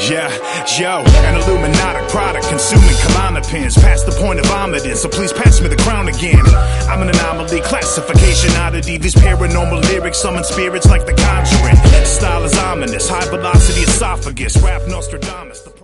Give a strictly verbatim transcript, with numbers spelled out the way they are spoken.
Yeah, yo, an Illuminati product, consuming Klonopins, past the point of vomiting, so please pass me the crown again. I'm an anomaly, classification oddity. These paranormal lyrics summon spirits like the Conjuring. Style is ominous, high velocity esophagus, rap Nostradamus.